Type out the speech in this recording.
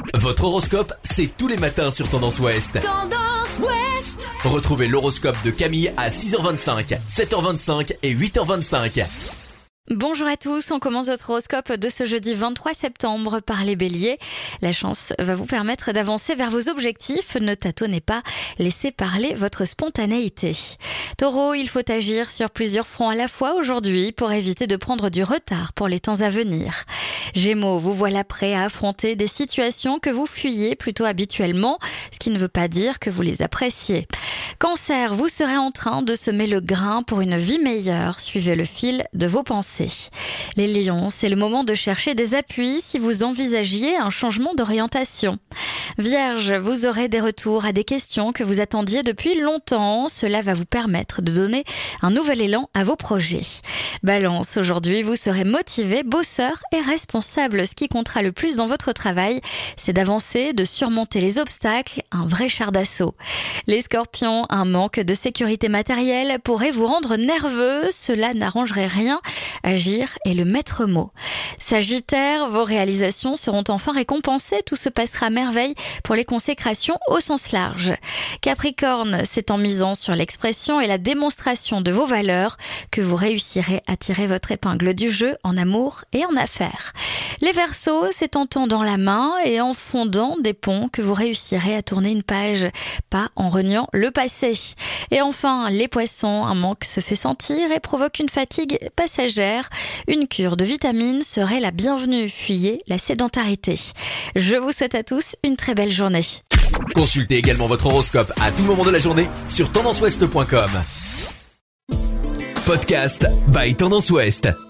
Votre horoscope, c'est tous les matins sur Tendance Ouest. Tendance Ouest. Retrouvez l'horoscope de Camille à 6h25, 7h25 et 8h25. Bonjour à tous, on commence votre horoscope de ce jeudi 23 septembre par les béliers. La chance va vous permettre d'avancer vers vos objectifs, ne tâtonnez pas, laissez parler votre spontanéité. Taureau, il faut agir sur plusieurs fronts à la fois aujourd'hui pour éviter de prendre du retard pour les temps à venir. Gémeaux, vous voilà prêt à affronter des situations que vous fuyez plutôt habituellement, ce qui ne veut pas dire que vous les appréciez. Cancer, vous serez en train de semer le grain pour une vie meilleure, suivez le fil de vos pensées. Les lions, c'est le moment de chercher des appuis si vous envisagiez un changement d'orientation. Vierge, vous aurez des retours à des questions que vous attendiez depuis longtemps. Cela va vous permettre de donner un nouvel élan à vos projets. Balance, aujourd'hui, vous serez motivé, bosseur et responsable. Ce qui comptera le plus dans votre travail, c'est d'avancer, de surmonter les obstacles, un vrai char d'assaut. Les scorpions, un manque de sécurité matérielle pourrait vous rendre nerveux. Cela n'arrangerait rien. Agir est le maître mot. Sagittaire, vos réalisations seront enfin récompensées. Tout se passera à merveille pour les consécrations au sens large. Capricorne, c'est en misant sur l'expression et la démonstration de vos valeurs que vous réussirez à tirer votre épingle du jeu en amour et en affaires. Les Verseaux, c'est en tendant la main et en fondant des ponts que vous réussirez à tourner une page, pas en reniant le passé. Et enfin, les Poissons, un manque se fait sentir et provoque une fatigue passagère. Une cure de vitamines serait la bienvenue. Fuyez la sédentarité. Je vous souhaite à tous une très belle journée. Consultez également votre horoscope à tout moment de la journée sur tendanceouest.com. Podcast by Tendance Ouest.